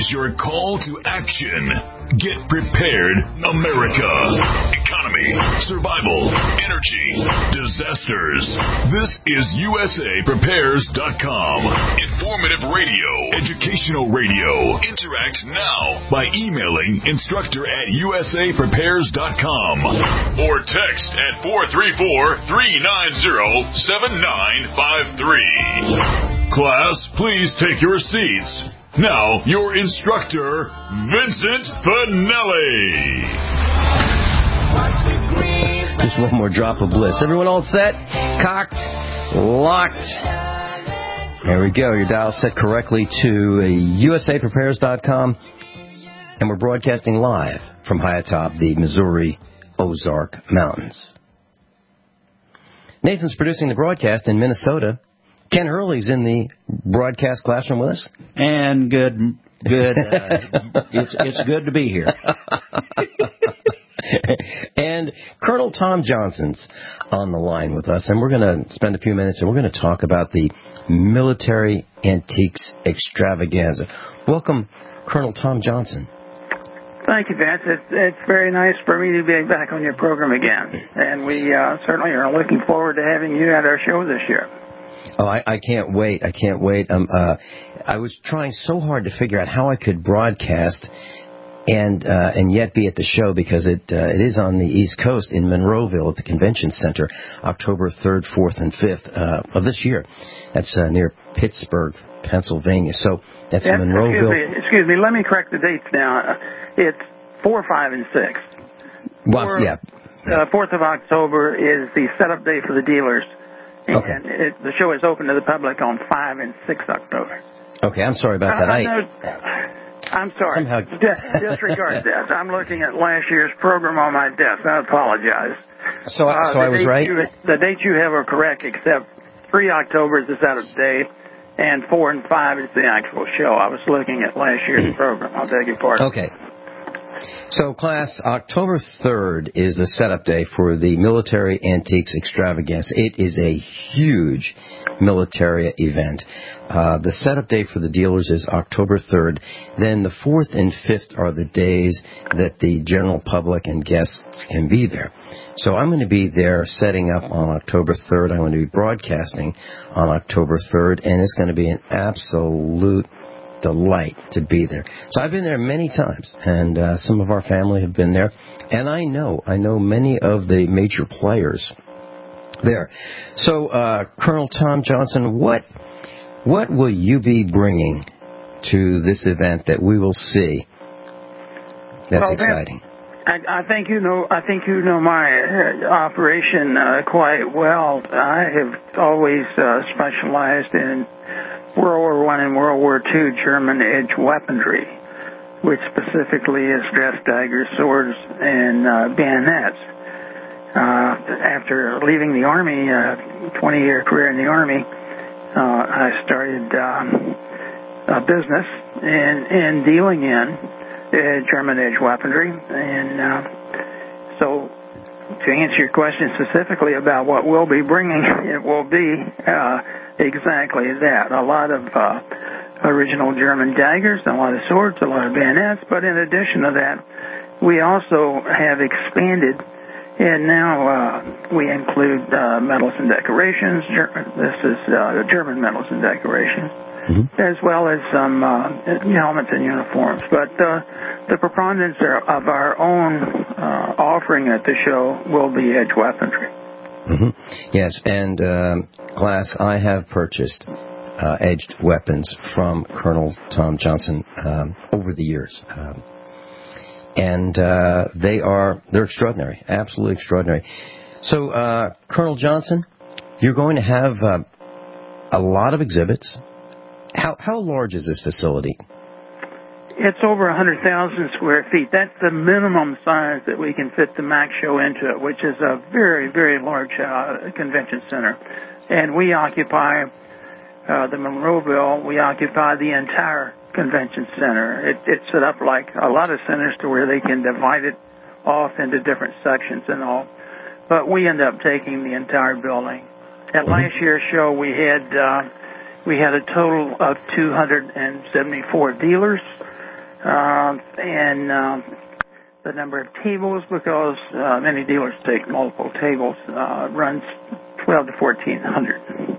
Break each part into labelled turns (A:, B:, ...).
A: is your call to action. Get prepared, America. Economy, survival, energy, disasters. This is USAPrepares.com. Informative radio, educational radio. Interact now by emailing instructor@USAPrepares.com or text at 434-390-7953. Class, please take your seats. Now, your instructor, Vincent Finelli.
B: Just one more drop of bliss. Everyone all set? Cocked? Locked? There we go. Your dial set correctly to USAPrepares.com. And we're broadcasting live from high atop the Missouri Ozark Mountains. Nathan's producing the broadcast in Minnesota. Ken Hurley's in the broadcast classroom with us.
C: And good. It's good to be here.
B: And Colonel Tom Johnson's on the line with us, and we're going to spend a few minutes and we're going to talk about the Military Antiques Extravaganza. Welcome, Colonel Tom Johnson.
D: Thank you, Vince. It's very nice for me to be back on your program again, and we certainly are looking forward to having you at our show this year.
B: Oh, I can't wait. I can't wait. I was trying so hard to figure out how I could broadcast and yet be at the show, because it is on the East Coast in Monroeville at the Convention Center, October 3rd, 4th, and 5th of this year. That's near Pittsburgh, Pennsylvania. So that's Monroeville.
D: Excuse me. Let me correct the dates now. It's 4, 5, and 6.
B: Well, yeah.
D: 4th of October is the setup day for the dealers. And
B: okay.
D: The show is open to the public on 5 and 6 October.
B: Okay, I'm sorry about that.
D: I'm sorry. Disregard that. I'm looking at last year's program on my desk. I apologize.
B: So I was right?
D: The dates you have are correct, except 3 October is the setup day, and 4 and 5 is the actual show. I was looking at last year's program. I'll beg your pardon.
B: Okay. So, class, October 3rd is the setup day for the Military Antiques Extravaganza. It is a huge military event. The setup day for the dealers is October 3rd. Then the 4th and 5th are the days that the general public and guests can be there. So I'm going to be there setting up on October 3rd. I'm going to be broadcasting on October 3rd, and it's going to be an absolute delight to be there. So I've been there many times, and some of our family have been there, and I know many of the major players there. So, Colonel Tom Johnson, what will you be bringing to this event that we will see? That's exciting.
D: I think you know my operation quite well. I have always specialized in World War I and World War II German edge weaponry, which specifically is dress daggers, swords, and bayonets. After leaving the Army, 20-year career in the Army, I started a business in dealing in German edge weaponry. And so to answer your question specifically about what we'll be bringing, it will be exactly that. A lot of original German daggers, a lot of swords, a lot of bayonets, but in addition to that, we also have expanded, and now we include medals and decorations. This is German medals and decorations, as well as some helmets and uniforms. But the preponderance of our own offering at the show will be edge weaponry.
B: Yes, and class, I have purchased edged weapons from Colonel Tom Johnson over the years, and they're extraordinary, absolutely extraordinary. So, Colonel Johnson, you're going to have a lot of exhibits. How large is this facility?
D: It's over 100,000 square feet. That's the minimum size that we can fit the MAC show into it, which is a very, very large convention center. And we occupy the Monroeville. We occupy the entire convention center. It's set up like a lot of centers to where they can divide it off into different sections and all. But we end up taking the entire building. At last year's show, we had a total of 274 dealers. and the number of tables, because many dealers take multiple tables, runs 12 to 1,400.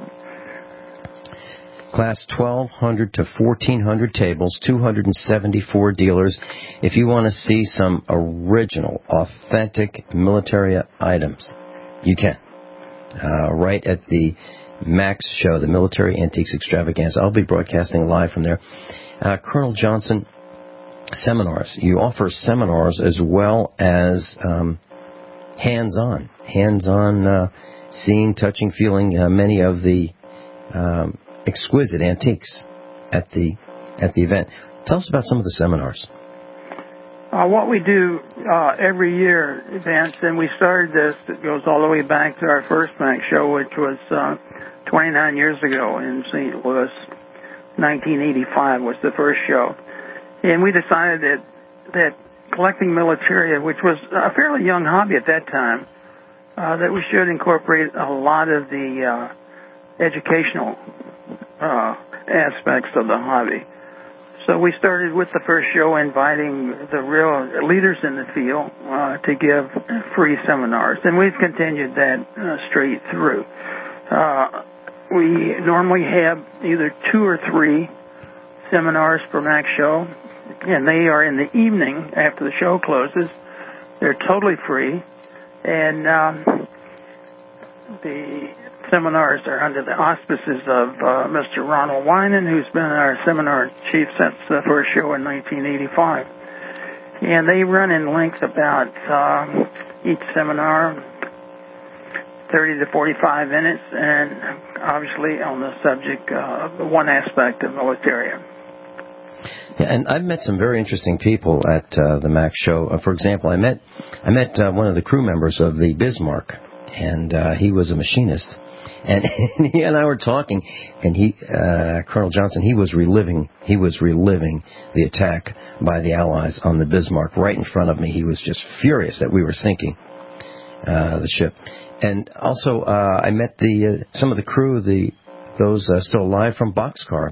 B: Class 1,200 to 1,400 tables, 274 dealers. If you want to see some original, authentic military items, you can. Right at the MAX show, the Military Antiques Extravaganza. I'll be broadcasting live from there. Colonel Johnson, seminars. You offer seminars as well as hands-on, seeing, touching, feeling many of the exquisite antiques at the event. Tell us about some of the seminars.
D: What we do every year, Vince, and we started this, it goes all the way back to our first MAX show, which was 29 years ago in St. Louis. 1985 was the first show. And we decided that collecting militaria, which was a fairly young hobby at that time, that we should incorporate a lot of the educational aspects of the hobby. So we started with the first show inviting the real leaders in the field to give free seminars, and we've continued that straight through. We normally have either 2 or 3 seminars per MAX show, and they are in the evening after the show closes. They're totally free, and the seminars are under the auspices of Mr. Ronald Winan, who's been our seminar chief since the first show in 1985. And they run in length about each seminar 30 to 45 minutes, and obviously on the subject of one aspect of militaria.
B: Yeah, and I've met some very interesting people at the MAX show. For example, I met one of the crew members of the Bismarck, and he was a machinist. And he and I were talking, and Colonel Johnson, he was reliving the attack by the Allies on the Bismarck right in front of me. He was just furious that we were sinking the ship. And also, I met some of the crew, those still alive from Boxcar,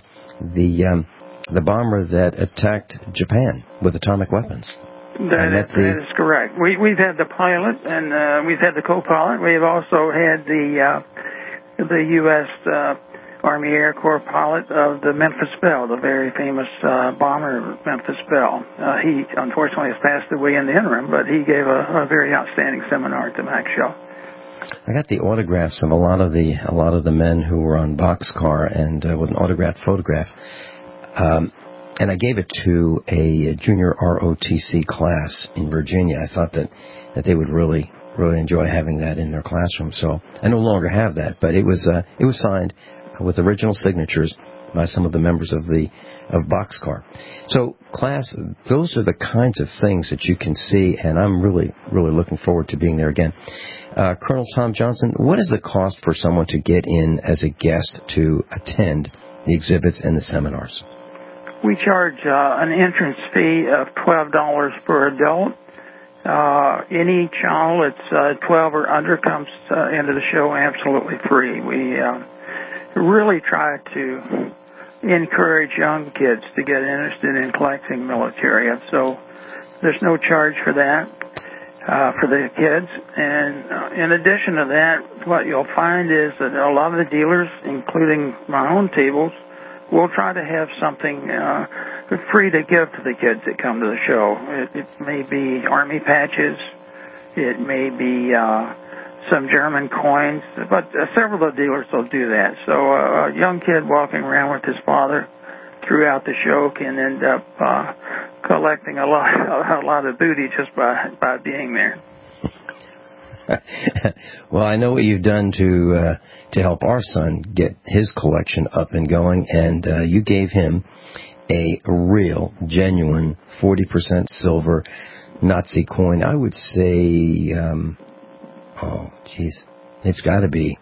B: the bomber that attacked Japan with atomic weapons.
D: That is correct. We've had the pilot, and we've had the co-pilot. We've also had the U.S. Army Air Corps pilot of the Memphis Belle, the very famous bomber Memphis Belle. He unfortunately has passed away in the interim, but he gave a very outstanding seminar at the MAX show.
B: I got the autographs of a lot of the men who were on Boxcar, and with an autographed photograph. And I gave it to a junior ROTC class in Virginia. I thought that they would really enjoy having that in their classroom. So I no longer have that, but it was signed with original signatures by some of the members of Boxcar. So, class, those are the kinds of things that you can see, and I'm really looking forward to being there again. Colonel Tom Johnson, what is the cost for someone to get in as a guest to attend the exhibits and the seminars?
D: We charge an entrance fee of $12 per adult. Any child that's 12 or under comes into the show absolutely free. We really try to encourage young kids to get interested in collecting militaria. So there's no charge for that for the kids. And in addition to that, what you'll find is that a lot of the dealers, including my own tables, will try to have something free to give to the kids that come to the show. It may be Army patches. It may be some German coins. But several of the dealers will do that. So a young kid walking around with his father throughout the show can end up collecting a lot of booty just by being there.
B: Well, I know what you've done to help our son get his collection up and going, and you gave him a real, genuine 40% silver Nazi coin. I would say, it's got to be,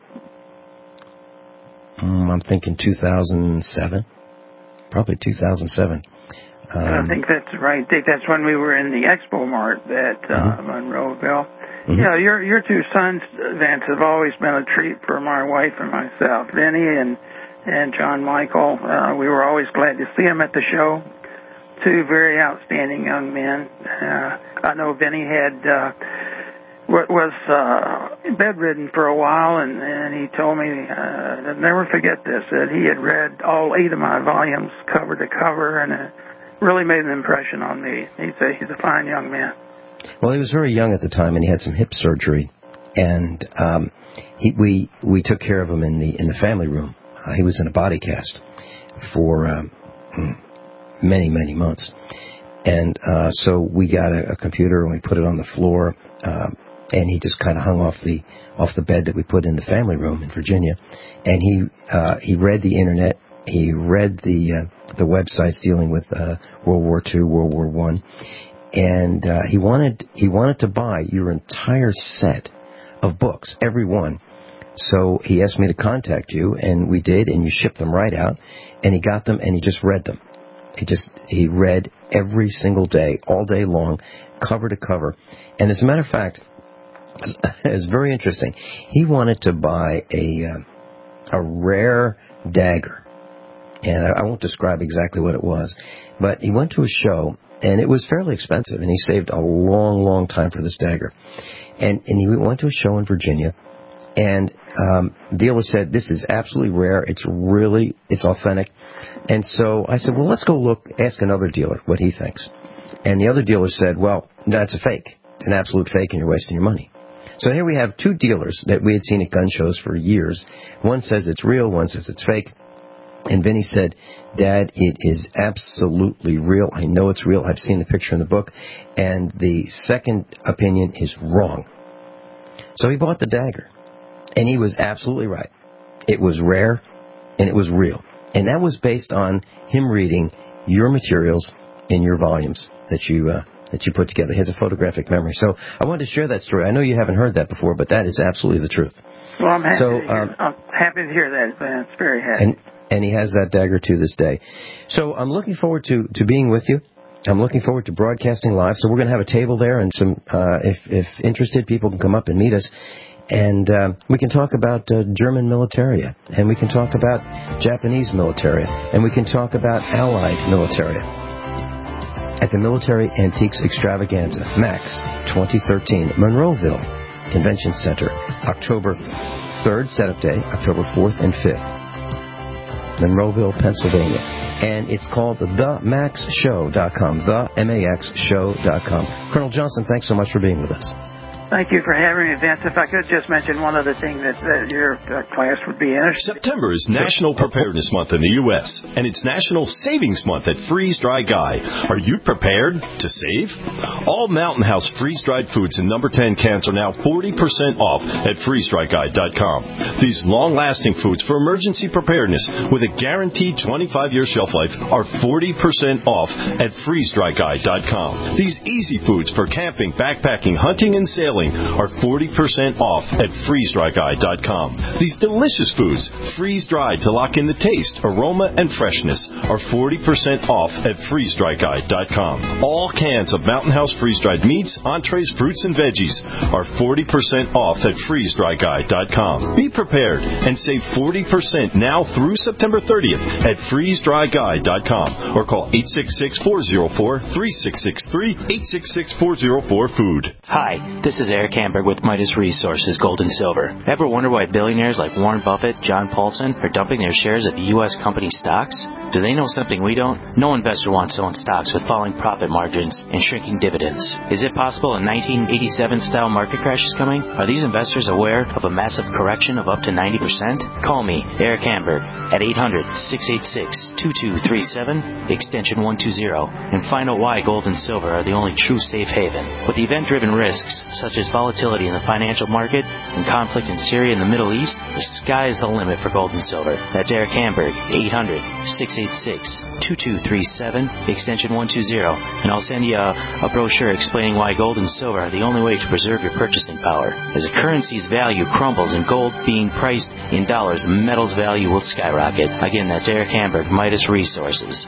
B: I'm thinking 2007, probably 2007.
D: I think that's right. I think that's when we were in the Expo Mart at Monroeville. Mm-hmm. You know, your two sons, Vance, have always been a treat for my wife and myself. Vinny and John Michael, we were always glad to see them at the show. two very outstanding young men. I know Vinny was bedridden for a while, and he told me, I'll never forget this, that he had read all 8 of my volumes cover to cover, and it really made an impression on me. He's a fine young man.
B: Well, he was very young at the time, and he had some hip surgery, and we took care of him in the family room. He was in a body cast for many, many months. And so we got a computer and we put it on the floor, and he just kind of hung off the bed that we put in the family room in Virginia. And he read the internet. He read the websites dealing with World War II, World War I, and he wanted to buy your entire set of books, every one. So he asked me to contact you, and we did, and you shipped them right out. And he got them, and he just read them. He read every single day, all day long, cover to cover. And as a matter of fact, it's very interesting. He wanted to buy a rare dagger. And I won't describe exactly what it was. But he went to a show, and it was fairly expensive, and he saved a long, long time for this dagger. And he went to a show in Virginia, and the dealer said, this is absolutely rare. It's authentic. And so I said, well, let's go ask another dealer what he thinks. And the other dealer said, well, that's a fake. It's an absolute fake, and you're wasting your money. So here we have two dealers that we had seen at gun shows for years. One says it's real, one says it's fake. And Vinny said, Dad, it is absolutely real. I know it's real. I've seen the picture in the book. And the second opinion is wrong. So he bought the dagger. And he was absolutely right. It was rare, and it was real. And that was based on him reading your materials in your volumes that you put together. He has a photographic memory. So I wanted to share that story. I know you haven't heard that before, but that is absolutely the truth.
D: Well, I'm happy to hear that. It's very happy.
B: And he has that dagger to this day. So I'm looking forward to being with you. I'm looking forward to broadcasting live. So we're going to have a table there, and some if interested people can come up and meet us. And we can talk about German militaria, and we can talk about Japanese militaria, and we can talk about Allied militaria. At the Military Antiques Extravaganza, MAX 2013, Monroeville Convention Center, October 3rd, setup day, October 4th and 5th. Monroeville, Pennsylvania. And it's called themaxshow.com, themaxshow.com. Colonel Johnson, thanks so much for being with us.
D: Thank you for having me, Vince. If I could just mention one other thing that your class would be interested in.
C: September is National Preparedness Month in the U.S., and it's National Savings Month at Freeze Dry Guy. Are you prepared to save? All Mountain House freeze-dried foods in number 10 cans are now 40% off at freezedryguy.com. These long-lasting foods for emergency preparedness with a guaranteed 25-year shelf life are 40% off at freezedryguy.com. These easy foods for camping, backpacking, hunting, and sailing are 40% off at freezedryguy.com. These delicious foods, freeze-dried to lock in the taste, aroma, and freshness, are 40% off at freezedryguy.com. All cans of Mountain House freeze-dried meats, entrees, fruits, and veggies are 40% off at freezedryguy.com. Be prepared and save 40% now through September 30th at freezedryguy.com or call 866-404-3663, 866-404-FOOD.
E: Hi, this is Eric Hamburg with Midas Resources Gold and Silver. Ever wonder why billionaires like Warren Buffett, John Paulson are dumping their shares of U.S. company stocks? Do they know something we don't? No investor wants to own stocks with falling profit margins and shrinking dividends. Is it possible a 1987-style market crash is coming? Are these investors aware of a massive correction of up to 90%? Call me, Eric Hamburg, at 800-686-2237, extension 120, and find out why gold and silver are the only true safe haven. With event-driven risks, such as volatility in the financial market and conflict in Syria and the Middle East, the sky is the limit for gold and silver. That's Eric Hamburg, 800-686-2237, extension 120, and I'll send you a brochure explaining why gold and silver are the only way to preserve your purchasing power. As a currency's value crumbles and gold being priced in dollars, metal's value will skyrocket. Again, that's Eric Hamburg, Midas Resources,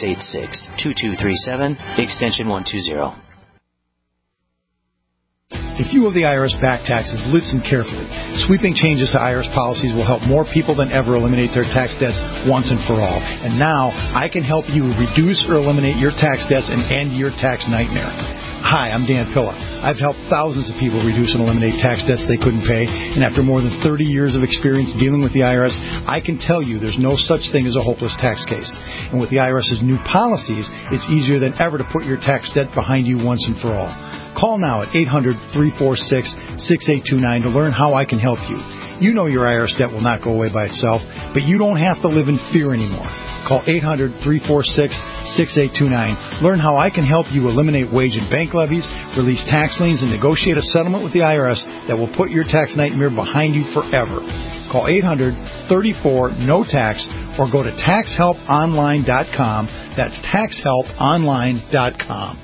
E: 800-686-2237, extension 120.
F: If you owe the IRS back taxes, listen carefully. Sweeping changes to IRS policies will help more people than ever eliminate their tax debts once and for all. And now, I can help you reduce or eliminate your tax debts and end your tax nightmare. Hi, I'm Dan Pilla. I've helped thousands of people reduce and eliminate tax debts they couldn't pay, and after more than 30 years of experience dealing with the IRS, I can tell you there's no such thing as a hopeless tax case. And with the IRS's new policies, it's easier than ever to put your tax debt behind you once and for all. Call now at 800-346-6829 to learn how I can help you. You know your IRS debt will not go away by itself, but you don't have to live in fear anymore. Call 800-346-6829. Learn how I can help you eliminate wage and bank levies, release tax liens, and negotiate a settlement with the IRS that will put your tax nightmare behind you forever. Call 800-34-NO-TAX or go to taxhelponline.com. That's taxhelponline.com.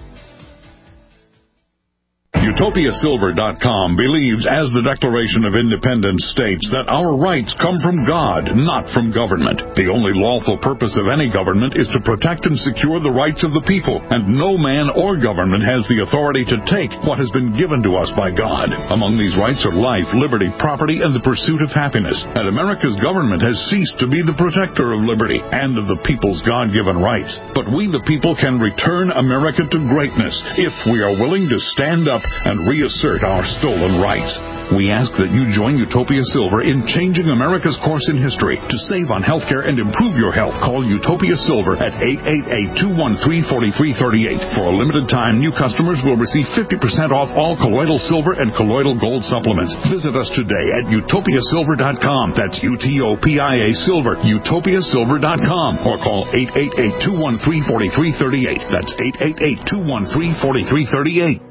G: UtopiaSilver.com believes, as the Declaration of Independence states, that our rights come from God, not from government. The only lawful purpose of any government is to protect and secure the rights of the people, and no man or government has the authority to take what has been given to us by God. Among these rights are life, liberty, property, and the pursuit of happiness. And America's government has ceased to be the protector of liberty and of the people's God-given rights. But we, the people, can return America to greatness if we are willing to stand up and reassert our stolen rights. We ask that you join Utopia Silver in changing America's course in history. To save on healthcare and improve your health, call Utopia Silver at 888-213-4338. For a limited time, new customers will receive 50% off all colloidal silver and colloidal gold supplements. Visit us today at utopiasilver.com. That's UTOPIA Silver, utopiasilver.com. Or call 888-213-4338. That's 888-213-4338.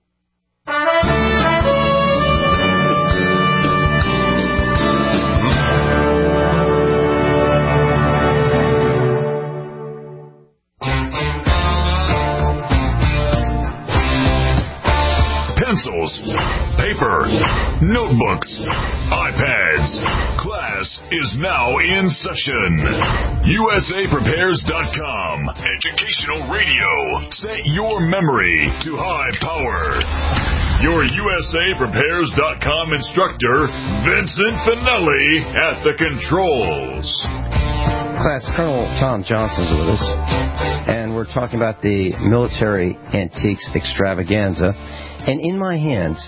A: Pencils, paper, notebooks, iPads. Class is now in session. USAPrepares.com. Educational radio. Set your memory to high power. Your USAPrepares.com instructor, Vincent Finelli, at the controls.
B: Class, Colonel Tom Johnson's with us, and we're talking about the military antiques extravaganza. And in my hands,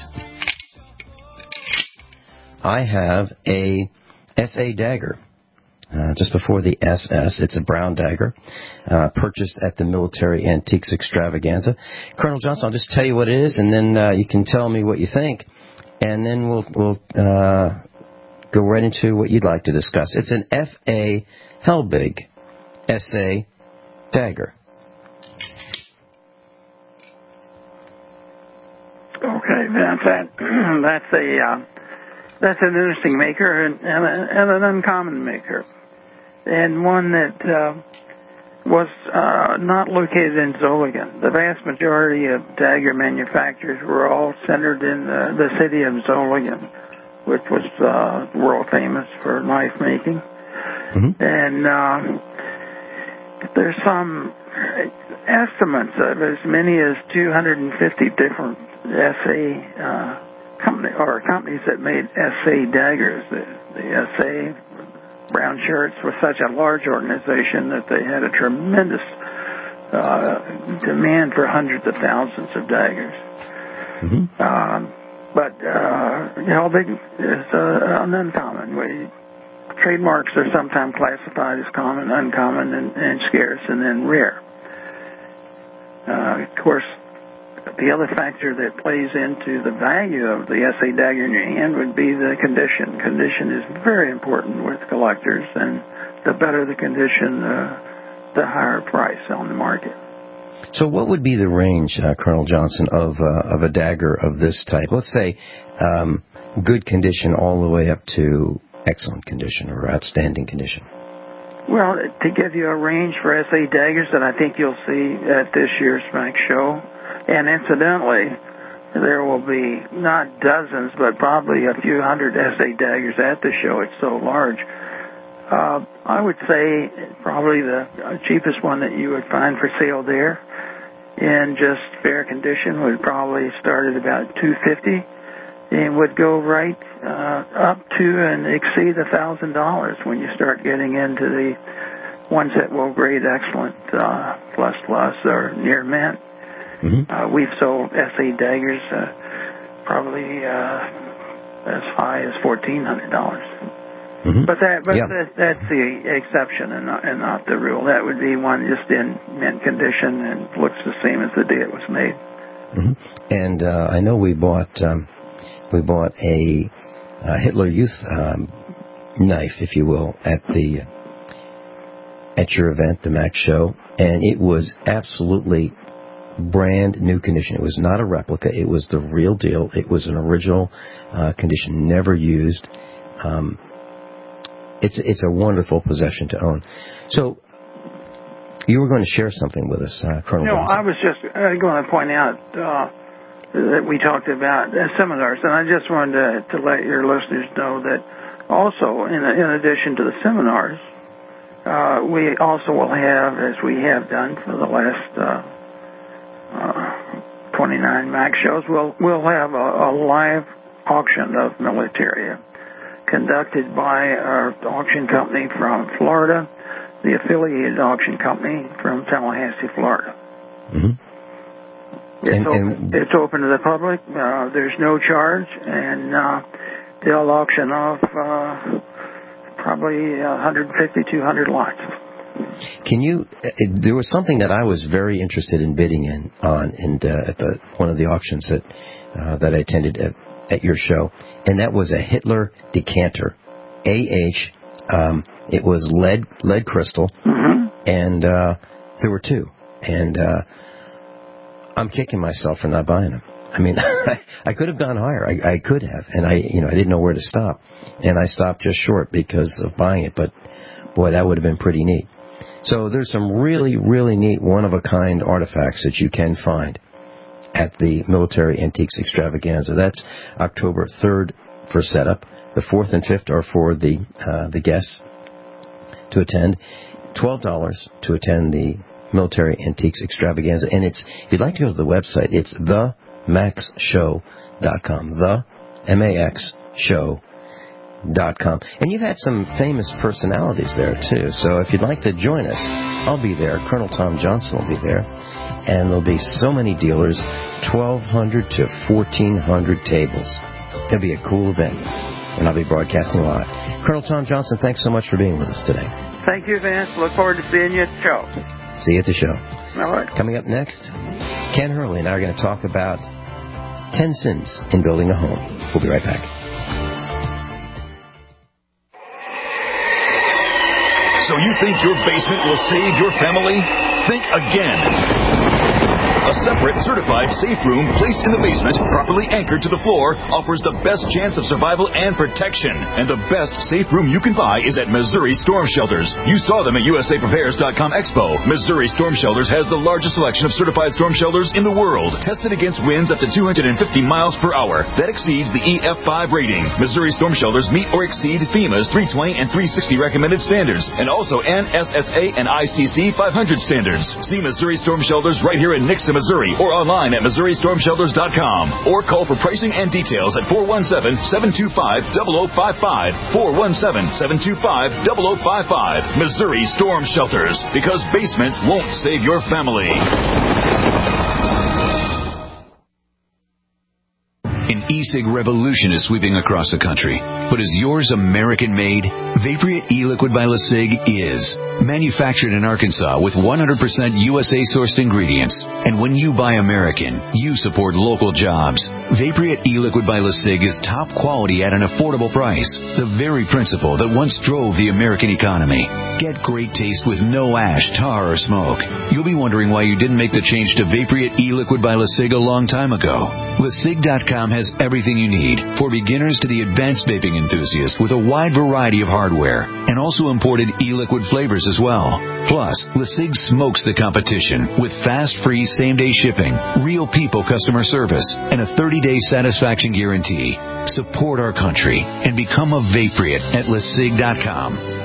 B: I have a SA dagger. Just before the SS, it's a brown dagger, purchased at the Military Antiques Extravaganza. Colonel Johnson, I'll just tell you what it is, and then you can tell me what you think, and then we'll go right into what you'd like to discuss. It's an F.A. Helbig SA dagger.
D: Okay, that's an interesting maker and an uncommon maker, and one that was not located in Zolligan. The vast majority of dagger manufacturers were all centered in the city of Zolligan, which was world famous for knife making. Mm-hmm. And there's some estimates of as many as 250 different companies that made SA daggers. The SA Brown Shirts was such a large organization that they had a tremendous demand for hundreds of thousands of daggers. Mm-hmm. But Helbig is an uncommon. Trademarks are sometimes classified as common, uncommon, and scarce, and then rare. Of course, the other factor that plays into the value of the SA dagger in your hand would be the condition. Condition is very important with collectors, and the better the condition, the higher price on the market.
B: So what would be the range, Colonel Johnson, of a dagger of this type? Let's say good condition all the way up to excellent condition or outstanding condition.
D: Well, to give you a range for SA daggers that I think you'll see at this year's SMAC show, and incidentally, there will be not dozens, but probably a few hundred SA daggers at the show. It's so large. I would say probably the cheapest one that you would find for sale there in just fair condition would probably start at about $250 and would go right up to and exceed $1,000 when you start getting into the ones that will grade excellent, plus, or near mint.
B: Mm-hmm.
D: We've sold SE daggers probably as high as $1,400.
B: Mm-hmm.
D: But that's the exception and not the rule. That would be one just in mint condition and looks the same as the day it was made.
B: Mm-hmm. And I know we bought a Hitler Youth knife, if you will, at your event, the Mac Show, and it was absolutely brand new condition. It was not a replica. It was the real deal. It was an original condition, never used. It's a wonderful possession to own. So you were going to share something with us, Colonel Johnson.
D: I was just going to point out that we talked about seminars, and I just wanted to let your listeners know that also, in addition to the seminars, we also will have, as we have done for the last 29 MAC shows, we'll have a live auction of militaria conducted by our auction company from Florida, the affiliated auction company from Tallahassee, Florida.
B: Mm-hmm.
D: It's open to the public. There's no charge, and they'll auction off probably 150, 200 lots.
B: Can you? There was something that I was very interested in bidding on at one of the auctions that I attended at your show, and that was a Hitler decanter, AH. It was lead crystal,
D: mm-hmm.
B: and there were two, and I'm kicking myself for not buying them. I mean, I could have gone higher. I could have, and I didn't know where to stop, and I stopped just short because of buying it. But boy, that would have been pretty neat. So there's some really, really neat one-of-a-kind artifacts that you can find at the Military Antiques Extravaganza. That's October 3rd for setup. The 4th and 5th are for the guests to attend. $12 to attend the Military Antiques Extravaganza. And if you'd like to go to the website, it's themaxshow.com. The MAX show.com. And you've had some famous personalities there, too. So if you'd like to join us, I'll be there. Colonel Tom Johnson will be there. And there'll be so many dealers, 1,200 to 1,400 tables. It'll be a cool event. And I'll be broadcasting live. Colonel Tom Johnson, thanks so much for being with us today.
D: Thank you, Vince. Look forward to seeing you at the show.
B: See you at the show.
D: All right.
B: Coming up next, Ken Hurley and I are going to talk about 10 sins in building a home. We'll be right back.
A: So you think your basement will save your family? Think again. A separate, certified safe room placed in the basement, properly anchored to the floor, offers the best chance of survival and protection. And the best safe room you can buy is at Missouri Storm Shelters. You saw them at USAPrepares.com Expo. Missouri Storm Shelters has the largest selection of certified storm shelters in the world, tested against winds up to 250 miles per hour. That exceeds the EF5 rating. Missouri Storm Shelters meet or exceed FEMA's 320 and 360 recommended standards, and also NSSA and ICC 500 standards. See Missouri Storm Shelters right here in Nixon, Missouri, or online at MissouriStormShelters.com, or call for pricing and details at 417-725-0055, 417-725-0055. Missouri Storm Shelters, because basements won't save your family.
H: An e-cig revolution is sweeping across the country. But is yours American-made? Vaporeat e-liquid by LeSig is. Manufactured in Arkansas with 100% USA-sourced ingredients. And when you buy American, you support local jobs. Vaporeat e-liquid by LeSig is top quality at an affordable price. The very principle that once drove the American economy. Get great taste with no ash, tar, or smoke. You'll be wondering why you didn't make the change to Vaporeat e-liquid by LeSig a long time ago. LeSig.com has everything you need, for beginners to the advanced vaping enthusiast, with a wide variety of hardware, and also imported e-liquid flavors as well. Plus, LeSig smokes the competition with fast, free, same-day shipping, real people customer service, and a 30-day satisfaction guarantee. Support our country and become a Vaporeat at LeSig.com.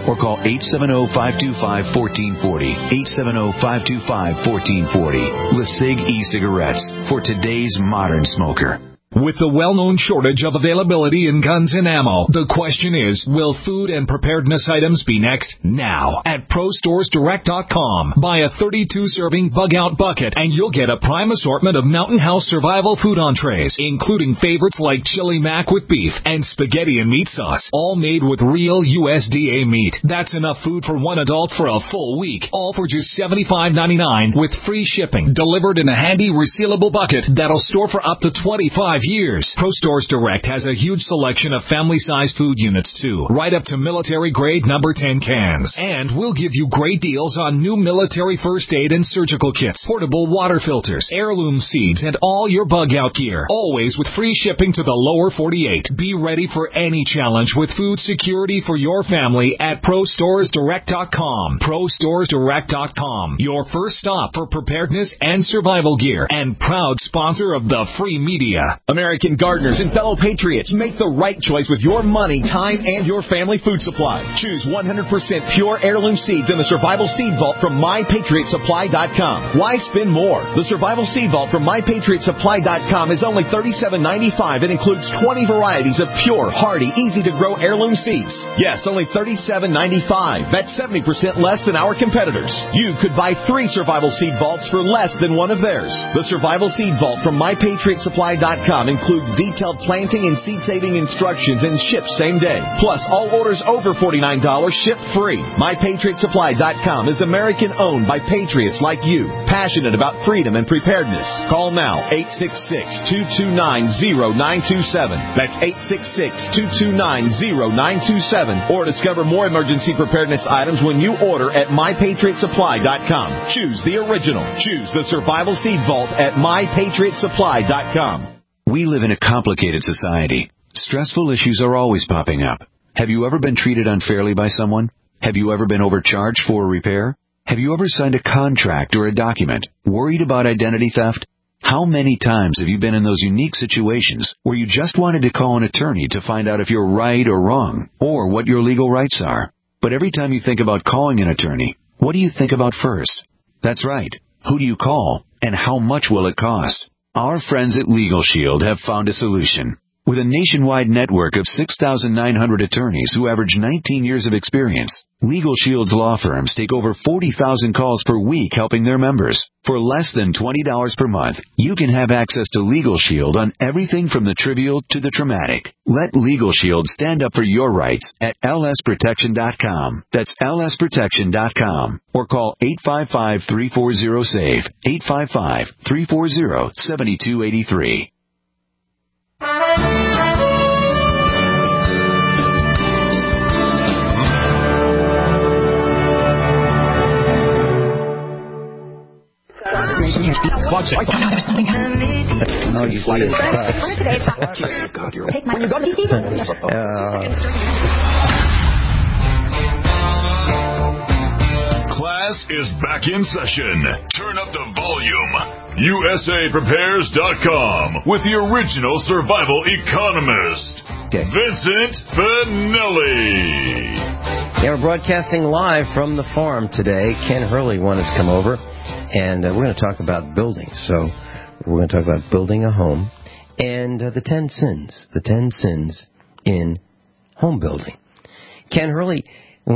H: or call 870-525-1440. 870-525-1440. LeSig e-cigarettes for today's modern smoker.
I: With the well-known shortage of availability in guns and ammo, the question is, will food and preparedness items be next? Now, at ProStoresDirect.com. Buy a 32-serving bug-out bucket, and you'll get a prime assortment of Mountain House survival food entrees, including favorites like chili mac with beef and spaghetti and meat sauce, all made with real USDA meat. That's enough food for one adult for a full week, all for just $75.99 with free shipping, delivered in a handy resealable bucket that'll store for up to 25 years. ProStores Direct has a huge selection of family-sized food units, too, right up to military-grade number 10 cans. And we'll give you great deals on new military first aid and surgical kits, portable water filters, heirloom seeds, and all your bug-out gear, always with free shipping to the lower 48. Be ready for any challenge with food security for your family at ProStoresDirect.com. ProStoresDirect.com, your first stop for preparedness and survival gear, and proud sponsor of the free media.
J: American gardeners and fellow patriots, make the right choice with your money, time, and your family food supply. Choose 100% pure heirloom seeds in the Survival Seed Vault from MyPatriotSupply.com. Why spend more? The Survival Seed Vault from MyPatriotSupply.com is only $37.95 and includes 20 varieties of pure, hardy, easy-to-grow heirloom seeds. Yes, only $37.95. That's 70% less than our competitors. You could buy 3 Survival Seed Vaults for less than one of theirs. The Survival Seed Vault from MyPatriotSupply.com includes detailed planting and seed-saving instructions and ships same day. Plus, all orders over $49 ship free. MyPatriotSupply.com is American-owned by patriots like you, passionate about freedom and preparedness. Call now, 866-229-0927. That's 866-229-0927. Or discover more emergency preparedness items when you order at MyPatriotSupply.com. Choose the original. Choose the Survival Seed Vault at MyPatriotSupply.com.
H: We live in a complicated society. Stressful issues are always popping up. Have you ever been treated unfairly by someone? Have you ever been overcharged for a repair? Have you ever signed a contract or a document worried about identity theft? How many times have you been in those unique situations where you just wanted to call an attorney to find out if you're right or wrong, or what your legal rights are? But every time you think about calling an attorney, what do you think about first? That's right. Who do you call, and how much will it cost? Our friends at Legal Shield have found a solution. With a nationwide network of 6,900 attorneys who average 19 years of experience, Legal Shield's law firms take over 40,000 calls per week helping their members. For less than $20 per month, you can have access to Legal Shield on everything from the trivial to the traumatic. Let Legal Shield stand up for your rights at lsprotection.com. That's lsprotection.com. Or call 855-340-SAVE, 855-340-7283.
A: Watch it.
B: No, you see it.
A: Take my Class is back in session. Turn up the volume. USAPrepares.com with the original survival economist, Vincent Finelli.
B: Yeah, we're broadcasting live from the farm today. Ken Hurley wanted to come over, and we're going to talk about building. So we're going to talk about building a home and the 10 sins in home building. Ken Hurley,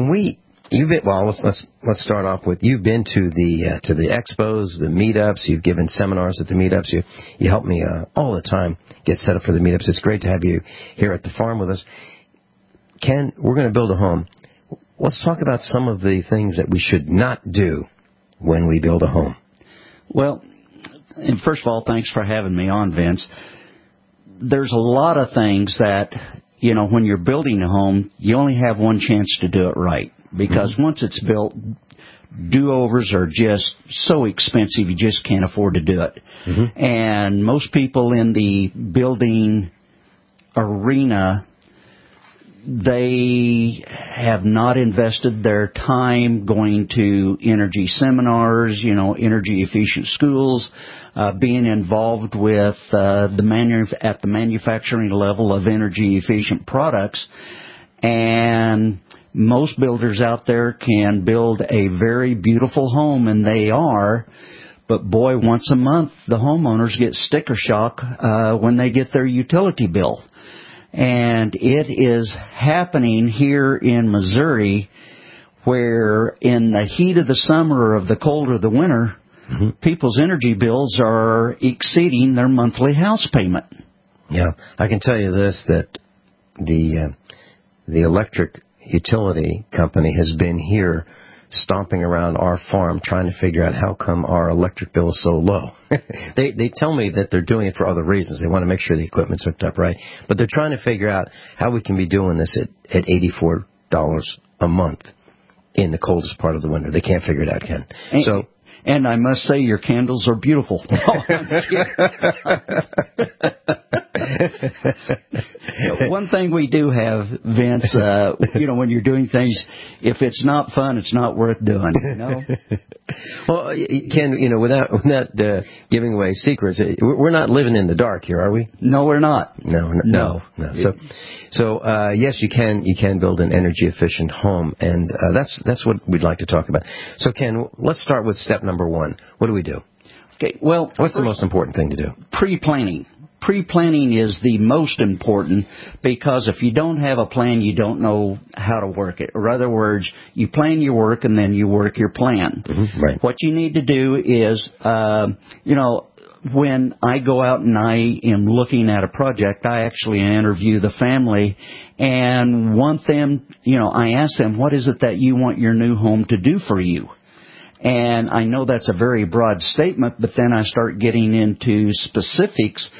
B: let's start off with, you've been to the expos, the meetups, you've given seminars at the meetups, you help me all the time get set up for the meetups. It's great to have you here at the farm with us. Ken, we're going to build a home. Let's talk about some of the things that we should not do when we build a home.
K: Well, and first of all, thanks for having me on, Vince. There's a lot of things that, when you're building a home, you only have one chance to do it right. Because once it's built, do-overs are just so expensive, you just can't afford to do it. Mm-hmm. And most people in the building arena, they have not invested their time going to energy seminars, energy efficient schools, being involved with at the manufacturing level of energy efficient products. And Most builders out there can build a very beautiful home, and they are, but boy, once a month the homeowners get sticker shock when they get their utility bill. And it is happening here in Missouri, where in the heat of the summer or of the cold of the winter, people's energy bills are exceeding their monthly house payment.
B: Yeah, I can tell you this, that the electric utility company has been here stomping around our farm trying to figure out how come our electric bill is so low. They tell me that they're doing it for other reasons. They want to make sure the equipment's hooked up right. But they're trying to figure out how we can be doing this at $84 a month in the coldest part of the winter. They can't figure it out, Ken.
K: And I must say, your candles are beautiful. One thing we do have, Vince, when you're doing things, if it's not fun, it's not worth doing,
B: Well, Ken, without giving away secrets, we're not living in the dark here, are we?
K: No, we're not.
B: No. So yes, you can build an energy efficient home, and that's what we'd like to talk about. So, Ken, let's start with step number 1. What do we do?
K: Okay. Well,
B: what's the most important thing to do?
K: Pre-planning. Pre-planning is the most important, because if you don't have a plan, you don't know how to work it. Or in other words, you plan your work and then you work your plan.
B: Right.
K: What you need to do is, when I go out and I am looking at a project, I actually interview the family and want them, I ask them, what is it that you want your new home to do for you? And I know that's a very broad statement, but then I start getting into specifics.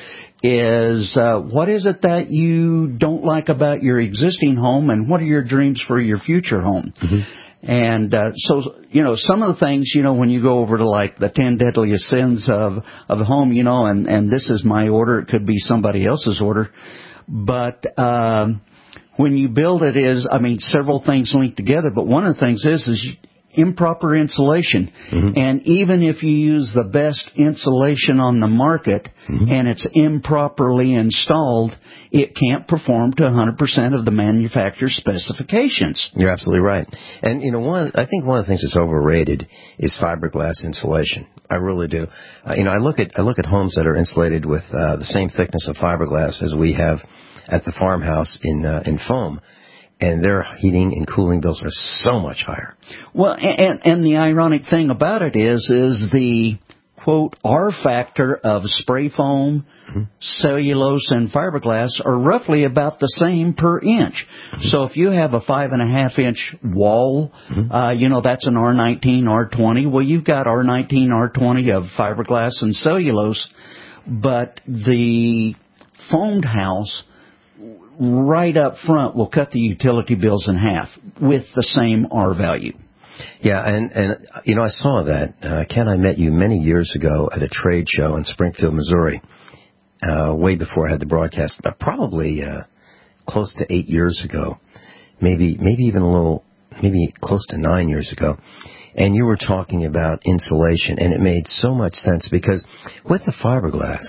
K: What is it that you don't like about your existing home, and what are your dreams for your future home? And some of the things, when you go over to like the 10 deadliest sins of the home, and this is my order, it could be somebody else's order, but when you build it several things linked together, but one of the things is improper insulation. And even if you use the best insulation on the market and it's improperly installed, it can't perform to 100% of the manufacturer's specifications.
B: You're absolutely right. And I think one of the things that's overrated is fiberglass insulation. I really do. I look at homes that are insulated with the same thickness of fiberglass as we have at the farmhouse in foam. And their heating and cooling bills are so much higher.
K: Well, and the ironic thing about it is the, quote, R factor of spray foam, cellulose, and fiberglass are roughly about the same per inch. So if you have a 5.5-inch wall, that's an R19, R20. Well, you've got R19, R20 of fiberglass and cellulose, but the foamed house right up front will cut the utility bills in half with the same R value.
B: Yeah, and I saw that. Ken, I met you many years ago at a trade show in Springfield, Missouri, way before I had the broadcast, but probably close to 8 years ago, maybe even maybe close to 9 years ago. And you were talking about insulation, and it made so much sense, because with the fiberglass,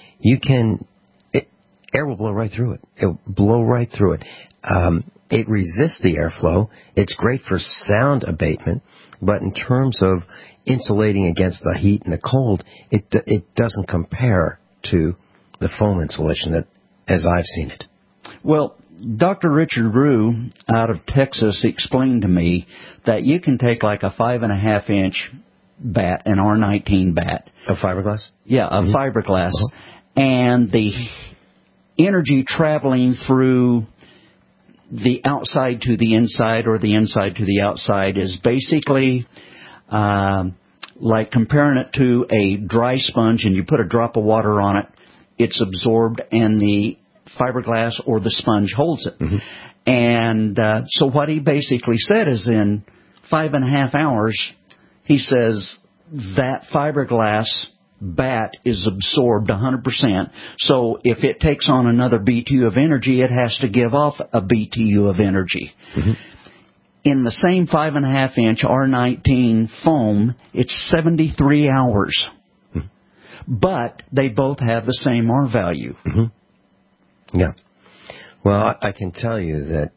B: air will blow right through it. It'll blow right through it. It resists the airflow. It's great for sound abatement, but in terms of insulating against the heat and the cold, it doesn't compare to the foam insulation as I've seen it.
K: Well, Dr. Richard Rue out of Texas explained to me that you can take like a 5.5-inch bat, an R19 bat.
B: Of fiberglass?
K: Yeah, of fiberglass. And the energy traveling through the outside to the inside or the inside to the outside is basically like comparing it to a dry sponge, and you put a drop of water on it, it's absorbed, and the fiberglass or the sponge holds it. And so what he basically said is in 5.5 hours, he says that fiberglass bat is absorbed 100%. So if it takes on another BTU of energy, it has to give off a BTU of energy. In the same 5.5-inch R19 foam, it's 73 hours. But they both have the same R value.
B: Yeah. Well, I can tell you that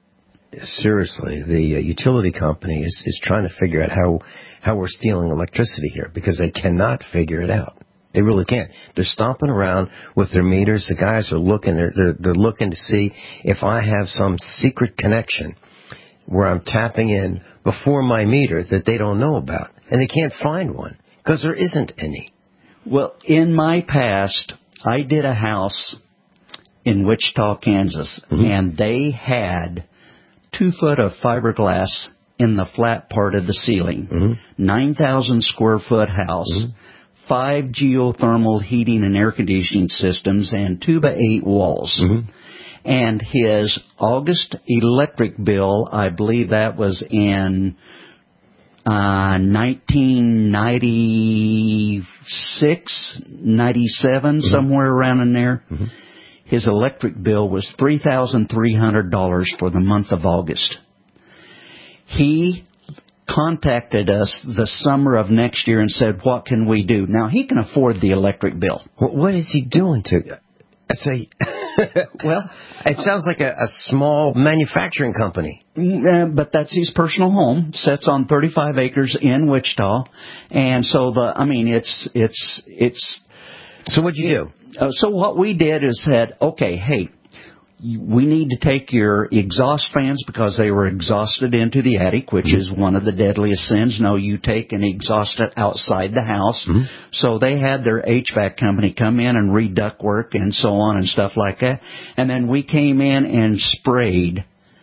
B: seriously, the utility company is trying to figure out how we're stealing electricity here, because they cannot figure it out. They really can't. They're stomping around with their meters. The guys are looking. They're looking to see if I have some secret connection where I'm tapping in before my meter that they don't know about, and they can't find one because there isn't any.
K: Well, in my past, I did a house in Wichita, Kansas, and they had 2 foot of fiberglass in the flat part of the ceiling, 9,000 square foot house, 5 geothermal heating and air conditioning systems, and 2x8 walls. And his August electric bill, I believe that was in 1996, 97, somewhere around in there. His electric bill was $3,300 for the month of August. He contacted us the summer of next year and said, what can we do? Now, he can afford the electric bill.
B: What is he doing to... I'd say... Well, it sounds like a small manufacturing company.
K: But that's his personal home. Sits on 35 acres in Wichita. And so, it's...
B: So what'd you do?
K: So what we did is said, okay, hey, we need to take your exhaust fans because they were exhausted into the attic, which is one of the deadliest sins. No, you take and exhaust it outside the house. So they had their HVAC company come in and reduct work and so on and stuff like that. And then we came in and sprayed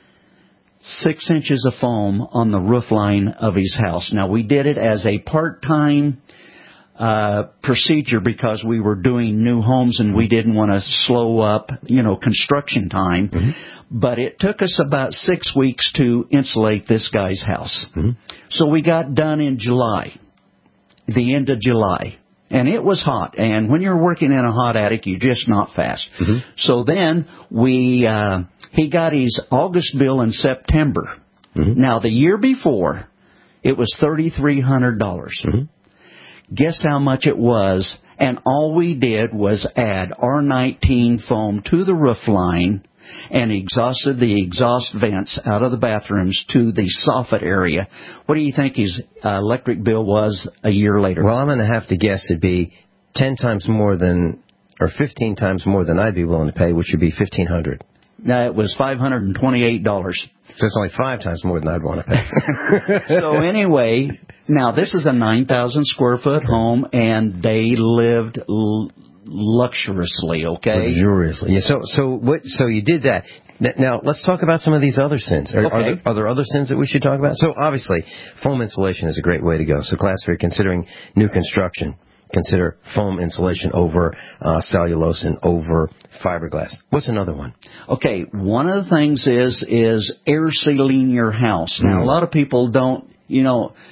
K: 6 inches of foam on the roof line of his house. Now, we did it as a part-time procedure because we were doing new homes and we didn't want to slow up, construction time. But it took us about 6 weeks to insulate this guy's house. So we got done in July, the end of July. And it was hot. And when you're working in a hot attic, you're just not fast. So then he got his August bill in September. Now, the year before, it was $3,300. Guess how much it was, and all we did was add R19 foam to the roof line and exhausted the exhaust vents out of the bathrooms to the soffit area. What do you think his electric bill was a year later?
B: Well, I'm going to have to guess it'd be 10 times more than, or 15 times more than I'd be willing to pay, which would be $1,500.
K: No, it was $528.
B: So it's only 5 times more than I'd want to pay.
K: So anyway, now this is a 9,000 square foot home, and they lived luxuriously. Okay,
B: luxuriously. Yeah. So you did that. Now let's talk about some of these other sins. Are there other sins that we should talk about? So obviously, foam insulation is a great way to go. So class, if you're considering new construction, consider foam insulation over cellulose and over fiberglass. What's another one?
K: Okay, one of the things is air sealing your house. Now, a lot of people don't you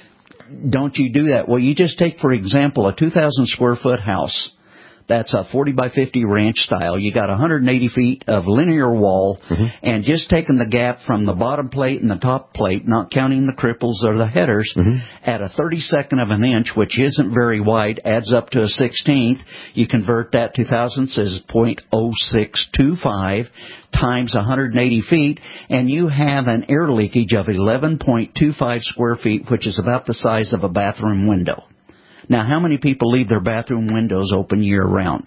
K: do that? Well, you just take, for example, a 2,000 square foot house. That's a 40 by 50 ranch style. You got 180 feet of linear wall, and just taking the gap from the bottom plate and the top plate, not counting the cripples or the headers, at a 32nd of an inch, which isn't very wide, adds up to a 16th. You convert that to thousandths as 0.0625 times 180 feet, and you have an air leakage of 11.25 square feet, which is about the size of a bathroom window. Now, how many people leave their bathroom windows open year-round?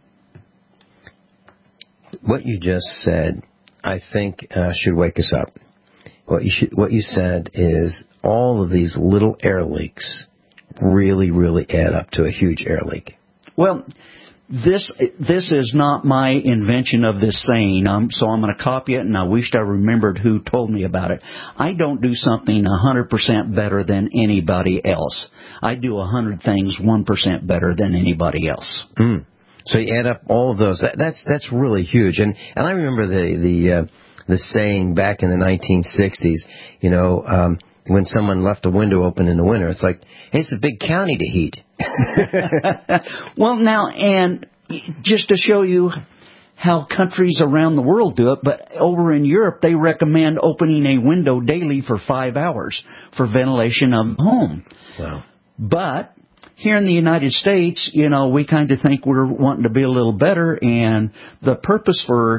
B: What you just said, I think, should wake us up. What you said is all of these little air leaks really, really add up to a huge air leak.
K: Well, this is not my invention of this saying, so I'm going to copy it, and I wished I remembered who told me about it. I don't do something 100% better than anybody else. I do 100 things 1% better than anybody else.
B: So you add up all of those. That's really huge. And I remember the saying back in the 1960s. When someone left a window open in the winter, it's like, hey, it's a big county to heat.
K: Well, now, and just to show you how countries around the world do it, but over in Europe, they recommend opening a window daily for 5 hours for ventilation of the home.
B: Wow.
K: But here in the United States, we kind of think we're wanting to be a little better, and the purpose for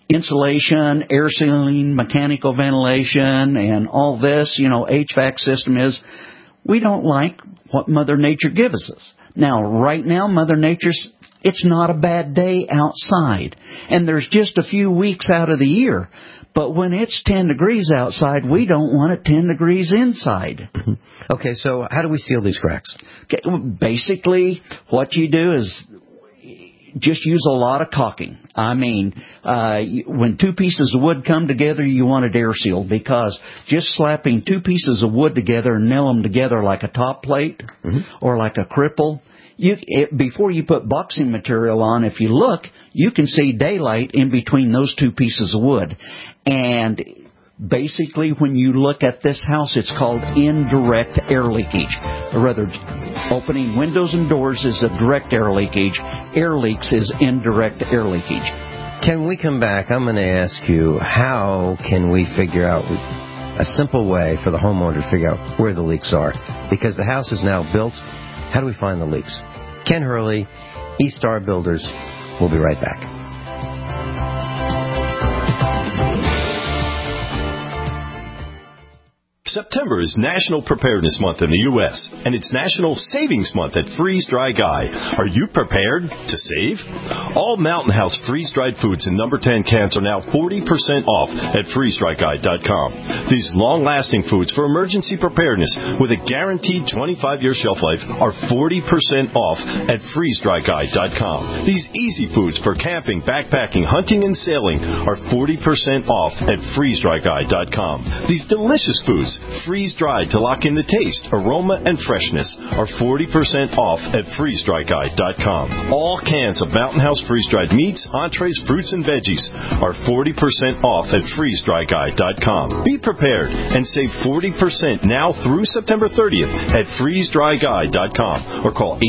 K: insulation, air sealing, mechanical ventilation, and all this, HVAC system is, we don't like what Mother Nature gives us. Now, right now, Mother Nature's, it's not a bad day outside. And there's just a few weeks out of the year. But when it's 10 degrees outside, we don't want it 10 degrees inside.
B: Okay, so how do we seal these cracks?
K: Okay, basically, what you do is just use a lot of caulking. I mean, when two pieces of wood come together, you want it air sealed, because just slapping two pieces of wood together and nail them together like a top plate or like a cripple, before you put boxing material on, if you look, you can see daylight in between those two pieces of wood. And basically, when you look at this house, it's called indirect air leakage. Or rather, opening windows and doors is a direct air leakage. Air leaks is indirect air leakage.
B: Can we come back? I'm going to ask you, how can we figure out a simple way for the homeowner to figure out where the leaks are? Because the house is now built. How do we find the leaks? Ken Hurley, East Star Builders. We'll be right back.
C: September is National Preparedness Month in the U.S., and it's National Savings Month at Freeze Dry Guy. Are you prepared to save? All Mountain House freeze-dried foods in number 10 cans are now 40% off at freezedryguy.com. These long-lasting foods for emergency preparedness with a guaranteed 25-year shelf life are 40% off at freezedryguy.com. These easy foods for camping, backpacking, hunting, and sailing are 40% off at freezedryguy.com. These delicious foods, freeze-dried to lock in the taste, aroma, and freshness, are 40% off at freezedryguy.com. All cans of Mountain House freeze-dried meats, entrees, fruits, and veggies are 40% off at freezedryguy.com. Be prepared and save 40% now through September 30th at freezedryguy.com or call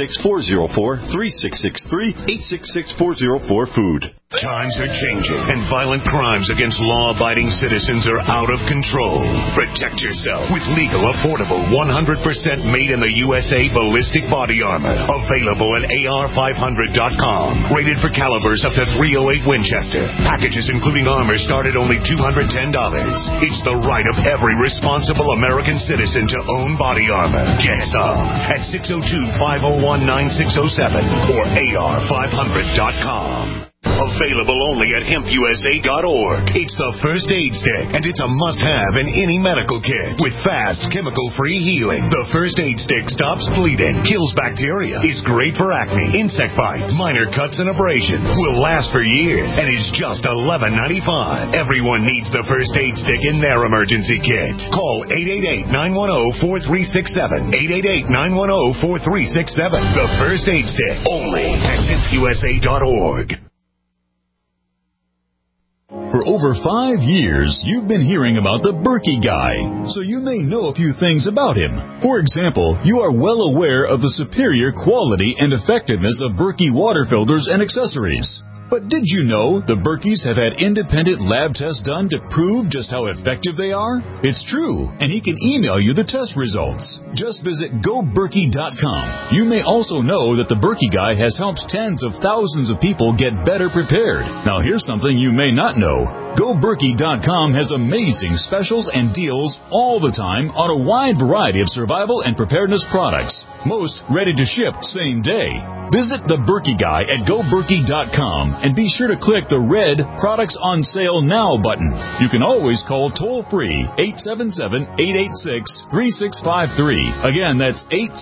C: 866-404-3663, 866-404-FOOD.
L: Times are changing, and violent crimes against law-abiding citizens are out of control. Protect yourself with legal, affordable, 100% made in the USA ballistic body armor. Available at AR500.com. Rated for calibers up to .308 Winchester. Packages including armor start at only $210. It's the right of every responsible American citizen to own body armor. Get some at 602-501-9607 or AR500.com. Available only at hempusa.org. It's the first aid stick, and it's a must-have in any medical kit. With fast, chemical-free healing, the first aid stick stops bleeding, kills bacteria, is great for acne, insect bites, minor cuts and abrasions, will last for years, and is just $11.95. Everyone needs the first aid stick in their emergency kit. Call 888-910-4367. 888-910-4367. The first aid stick, only at hempusa.org.
M: For over 5 years, you've been hearing about the Berkey Guy, so you may know a few things about him. For example, you are well aware of the superior quality and effectiveness of Berkey water filters and accessories. But did you know the Berkeys have had independent lab tests done to prove just how effective they are? It's true, and he can email you the test results. Just visit GoBerkey.com. You may also know that the Berkey Guy has helped tens of thousands of people get better prepared. Now here's something you may not know. GoBerkey.com has amazing specials and deals all the time on a wide variety of survival and preparedness products. Most ready to ship same day. Visit the Berkey Guy at GoBerkey.com and be sure to click the red Products on Sale Now button. You can always call toll-free 877-886-3653. Again, that's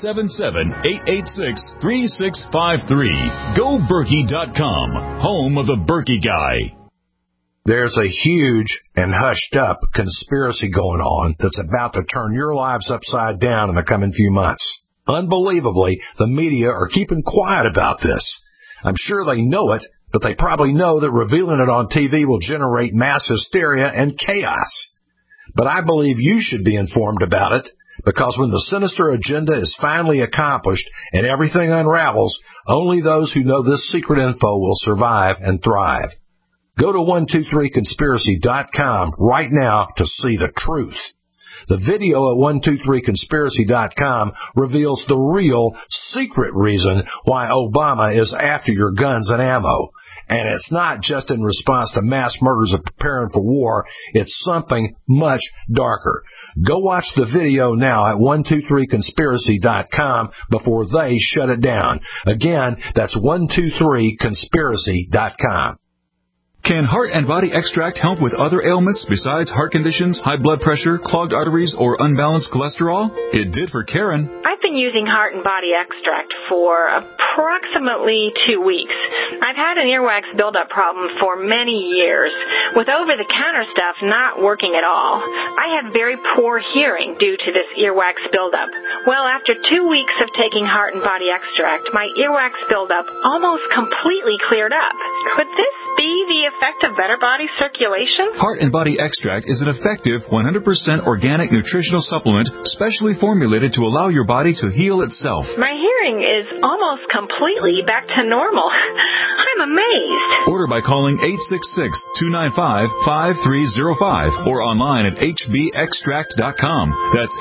M: 877-886-3653. GoBerkey.com, home of the Berkey Guy.
N: There's a huge and hushed-up conspiracy going on that's about to turn your lives upside down in the coming few months. Unbelievably, the media are keeping quiet about this. I'm sure they know it, but they probably know that revealing it on TV will generate mass hysteria and chaos. But I believe you should be informed about it, because when the sinister agenda is finally accomplished and everything unravels, only those who know this secret info will survive and thrive. Go to 123conspiracy.com right now to see the truth. The video at 123conspiracy.com reveals the real, secret reason why Obama is after your guns and ammo. And it's not just in response to mass murders of preparing for war. It's something much darker. Go watch the video now at 123conspiracy.com before they shut it down. Again, that's 123conspiracy.com.
M: Can Heart and Body Extract help with other ailments besides heart conditions, high blood pressure, clogged arteries, or unbalanced cholesterol? It did for Karen.
O: I've been using Heart and Body Extract for approximately 2 weeks. I've had an earwax buildup problem for many years, with over-the-counter stuff not working at all. I had very poor hearing due to this earwax buildup. Well, after 2 weeks of taking Heart and Body Extract, my earwax buildup almost completely cleared up. Could this be the effect of better body circulation?
M: Heart and Body Extract is an effective 100% organic nutritional supplement specially formulated to allow your body to heal itself.
O: My hearing is almost completely back to normal. I'm amazed.
M: Order by calling 866-295-5305 or online at hbextract.com. That's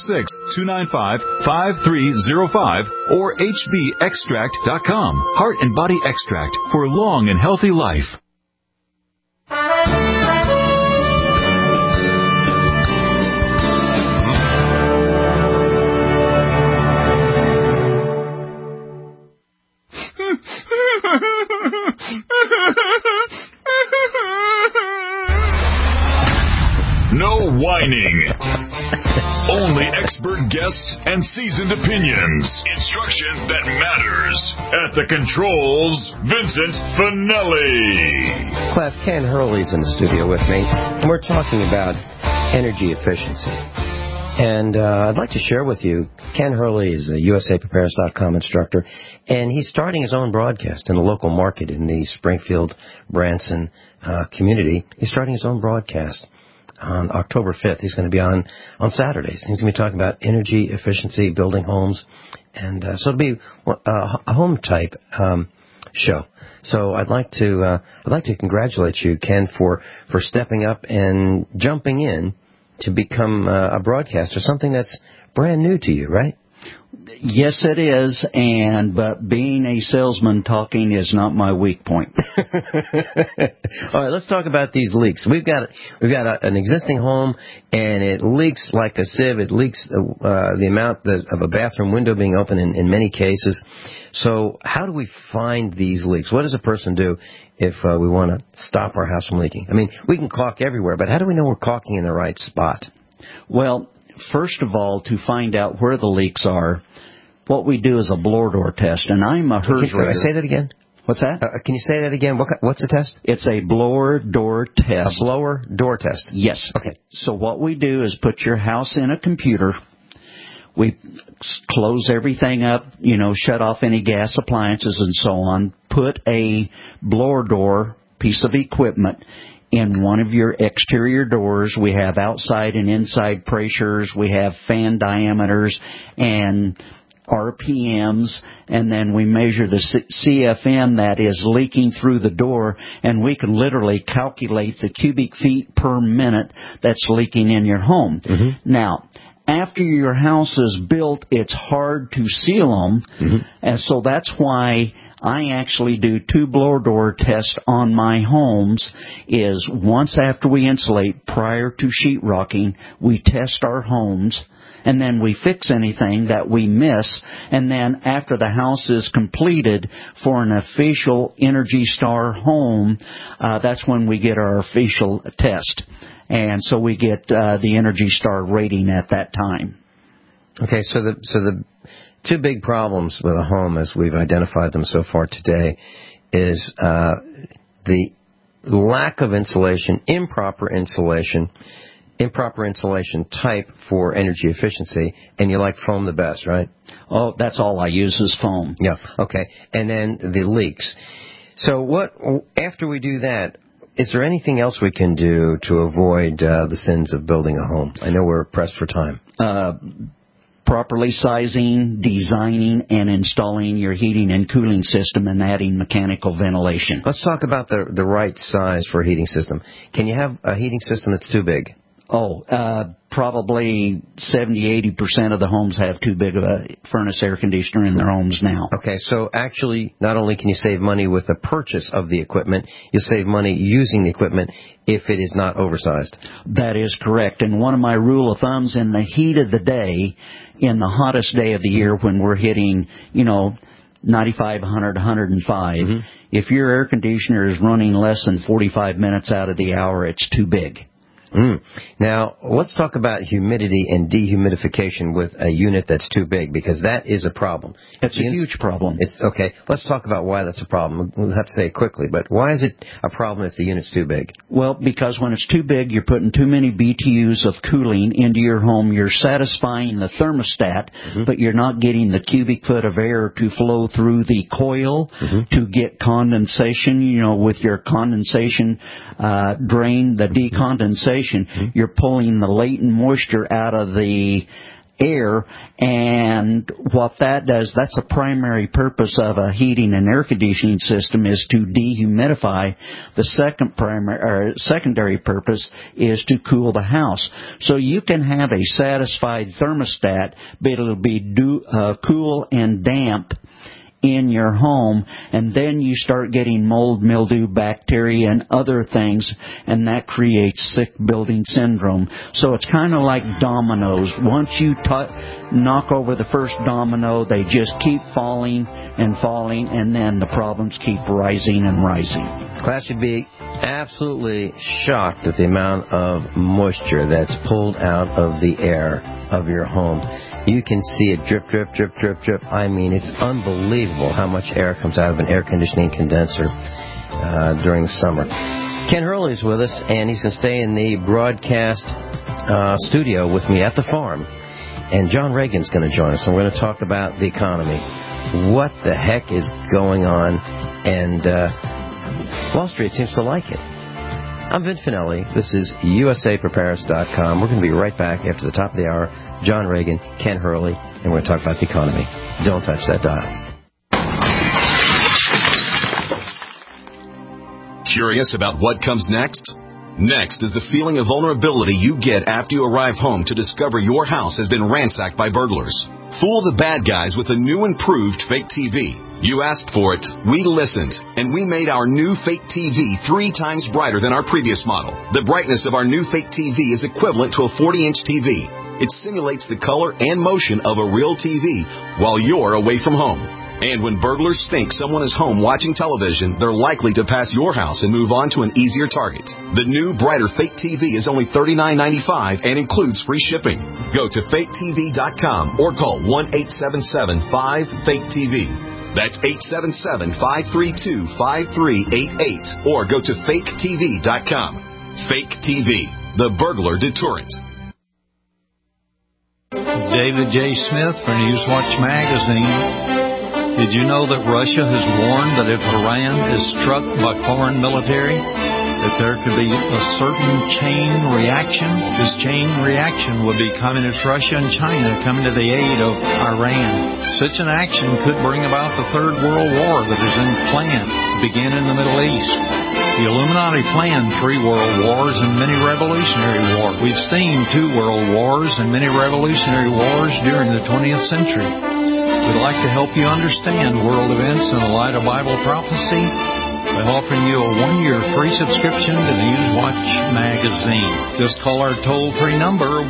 M: 866-295-5305 or hbextract.com. Heart and Body Extract for long and healthy life.
L: No whining. Only expert guests and seasoned opinions. Instruction that matters. At the controls, Vincent Finelli.
B: Class, Ken Hurley's in the studio with me, and we're talking about energy efficiency. And I'd like to share with you, Ken Hurley is a USAPrepares.com instructor, and he's starting his own broadcast in the local market in the Springfield-Branson community. He's starting his own broadcast on October 5th. He's going to be on Saturdays. He's going to be talking about energy efficiency, building homes, and so it'll be a home type show. So I'd like to congratulate you, Ken, for stepping up and jumping in to become a broadcaster, something that's brand new to you, right?
K: Yes, it is, but being a salesman, talking is not my weak point.
B: All right, let's talk about these leaks. We've got an existing home, and it leaks like a sieve. It leaks the amount of a bathroom window being open in many cases. So how do we find these leaks? What does a person do if we want to stop our house from leaking? I mean, we can caulk everywhere, but how do we know we're caulking in the right spot?
K: Well, first of all, to find out where the leaks are, what we do is a blower door test, and I'm a HERS
B: Can I say that again?
K: What's that?
B: Can you say that again? What's the test?
K: It's a blower door test.
B: A blower door test?
K: Yes.
B: Okay.
K: So what we do is put your house in a computer. We close everything up, shut off any gas appliances and so on. Put a blower door piece of equipment in one of your exterior doors. We have outside and inside pressures. We have fan diameters and RPMs, and then we measure the CFM that is leaking through the door, and we can literally calculate the cubic feet per minute that's leaking in your home. Mm-hmm. Now, after your house is built, it's hard to seal them, and so that's why I actually do 2 blower door tests on my homes. Is once after we insulate, prior to sheetrocking, we test our homes, and then we fix anything that we miss, and then after the house is completed for an official Energy Star home, that's when we get our official test. And so we get the Energy Star rating at that time.
B: Okay, so the 2 big problems with a home, as we've identified them so far today, is the lack of insulation, improper insulation type for energy efficiency, and you like foam the best, right?
K: Oh, that's all I use is foam.
B: Yeah, okay. And then the leaks. So after we do that, is there anything else we can do to avoid the sins of building a home? I know we're pressed for time.
K: Properly sizing, designing, and installing your heating and cooling system and adding mechanical ventilation.
B: Let's talk about the right size for a heating system. Can you have a heating system that's too big?
K: Probably 70-80% of the homes have too big of a furnace air conditioner in their homes now.
B: Okay, so actually, not only can you save money with the purchase of the equipment, you'll save money using the equipment if it is not oversized.
K: That is correct. And one of my rule of thumbs, in the heat of the day, in the hottest day of the year when we're hitting, 95, 100, 105, if your air conditioner is running less than 45 minutes out of the hour, it's too big.
B: Now, let's talk about humidity and dehumidification with a unit that's too big, because that is a problem.
K: It's a huge problem.
B: Okay, let's talk about why that's a problem. We'll have to say it quickly, but why is it a problem if the unit's too big?
K: Well, because when it's too big, you're putting too many BTUs of cooling into your home. You're satisfying the thermostat, but you're not getting the cubic foot of air to flow through the coil to get condensation. With your condensation drain, the decondensation, you're pulling the latent moisture out of the air, and what that does, that's the primary purpose of a heating and air conditioning system, is to dehumidify. The secondary purpose is to cool the house. So you can have a satisfied thermostat, but it'll be cool and damp in your home, and then you start getting mold, mildew, bacteria, and other things, and that creates sick building syndrome. So it's kind of like dominoes. Once you knock over the first domino, they just keep falling and falling, and then the problems keep rising and rising.
B: Class should be absolutely shocked at the amount of moisture that's pulled out of the air of your home. You can see it drip, drip, drip, drip, drip. I mean, it's unbelievable how much air comes out of an air conditioning condenser during the summer. Ken Hurley is with us, and he's going to stay in the broadcast studio with me at the farm. And John Reagan's going to join us, and we're going to talk about the economy. What the heck is going on? And Wall Street seems to like it. I'm Vin Finelli. This is USAPrepares.com. We're going to be right back after the top of the hour. John Reagan, Ken Hurley, and we're going to talk about the economy. Don't touch that dial.
C: Curious about what comes next? Next is the feeling of vulnerability you get after you arrive home to discover your house has been ransacked by burglars. Fool the bad guys with a new improved fake TV. You asked for it, we listened, and we made our new fake TV 3 times brighter than our previous model. The brightness of our new fake TV is equivalent to a 40-inch TV. It simulates the color and motion of a real TV while you're away from home. And when burglars think someone is home watching television, they're likely to pass your house and move on to an easier target. The new, brighter fake TV is only $39.95 and includes free shipping. Go to faketv.com or call 1-877-5-FAKE-TV. That's 877-532-5388. Or go to faketv.com. Fake TV, the burglar deterrent.
P: David J. Smith for Newswatch Magazine. Did you know that Russia has warned that if Iran is struck by foreign military, that there could be a certain chain reaction? This chain reaction would be Communist Russia and China coming to the aid of Iran. Such an action could bring about the Third World War that is in plan to begin in the Middle East. The Illuminati planned 3 world wars and many revolutionary wars. We've seen 2 world wars and many revolutionary wars during the 20th century. We'd like to help you understand world events in the light of Bible prophecy by offering you a 1-year free subscription to Newswatch Magazine. Just call our toll-free number,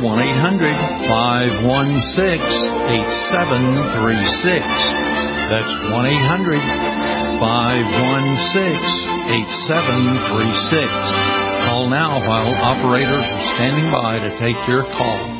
P: 1-800-516-8736. That's 1-800-516-8736. Call now while operators are standing by to take your call.